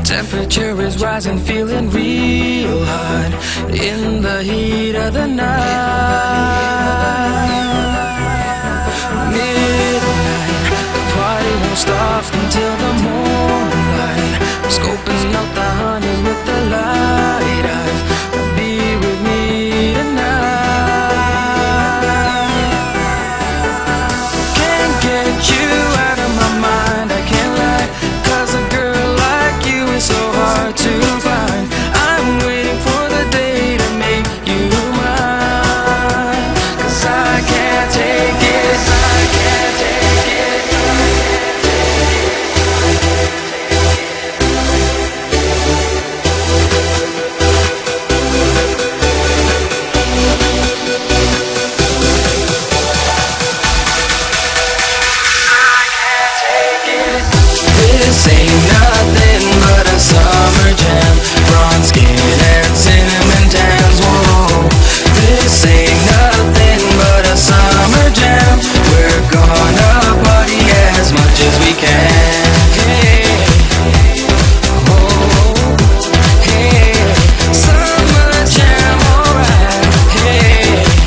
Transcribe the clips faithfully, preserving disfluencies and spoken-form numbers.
Temperature is rising, feeling real hot in the heat of the night. Midnight, the party won't stop until the morning light. I'm scoping out the honeys with the light eyes. Be with me tonight. Can't get you out of my mind, I can't lie, 'cause a girl like you is so hard to find. I'm waiting for the day to make you mine, 'cause I can't take it, I can't take it, I can't take it. This ain't nothing but a summer jam. Bronze skin and cinnamon tans. Whoa, this ain't nothing but a summer jam. We're gonna party as much as we can. Hey, oh, hey, summer jam, alright. Hey,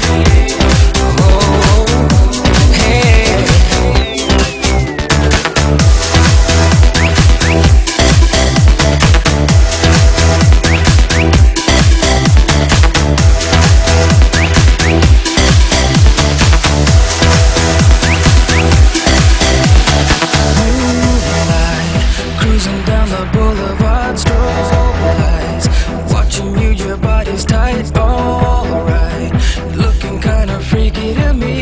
oh, hey. Cruising down the boulevard, strobe lights, watching you, your body's tight, alright, looking kinda freaky to me.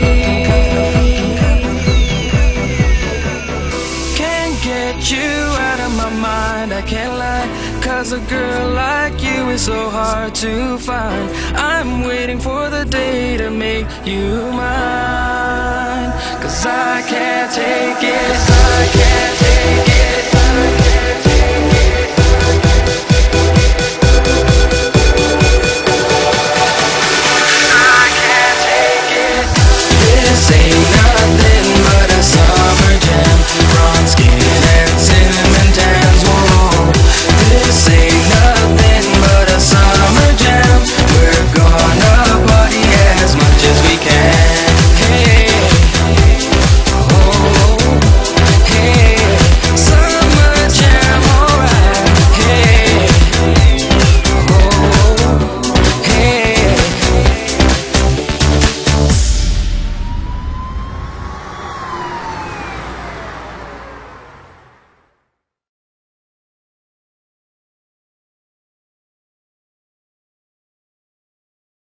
Can't get you out of my mind, I can't lie, 'cause a girl like you is so hard to find. I'm waiting for the day to make you mine, 'cause I can't take it, I can't take it, I